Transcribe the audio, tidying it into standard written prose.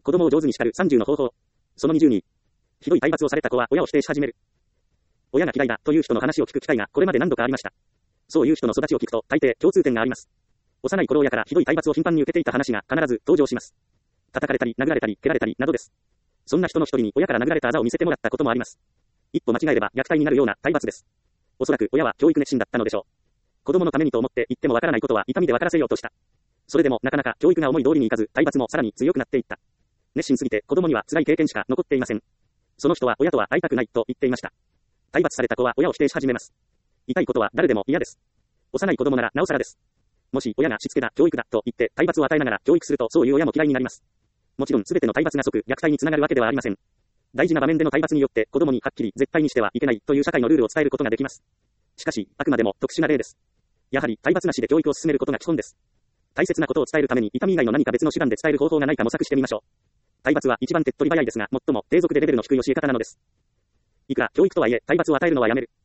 子供を上手に叱る30の方法。その20に、ひどい体罰をされた子は親を否定し始める。親が嫌いだという人の話を聞く機会がこれまで何度かありました。そういう人の育ちを聞くと大抵共通点があります。幼い頃親からひどい体罰を頻繁に受けていた話が必ず登場します。叩かれたり殴られたり蹴られたりなどです。そんな人の一人に親から殴られたあざを見せてもらったこともあります。一歩間違えれば虐待になるような体罰です。おそらく親は教育熱心だったのでしょう。子供のためにと思って言ってもわからないことは痛みで分からせようとした。それでもなかなか教育が思い通りにいかず、体罰もさらに強くなっていった。熱心すぎて子供には辛い経験しか残っていません。その人は親とは会いたくないと言っていました。体罰された子は親を否定し始めます。痛いことは誰でも嫌です。幼い子供ならなおさらです。もし親がしつけだ、教育だと言って体罰を与えながら教育するとそういう親も嫌いになります。もちろん全ての体罰が即虐待につながるわけではありません。大事な場面での体罰によって子供にはっきり絶対にしてはいけないという社会のルールを伝えることができます。しかし、あくまでも特殊な例です。やはり体罰なしで教育を進めることが基本です。大切なことを伝えるために痛み以外の何か別の手段で伝える方法がないか模索してみましょう。体罰は一番手っ取り早いですが、最も低俗でレベルの低い教え方なのです。いくら教育とはいえ、体罰を与えるのはやめる。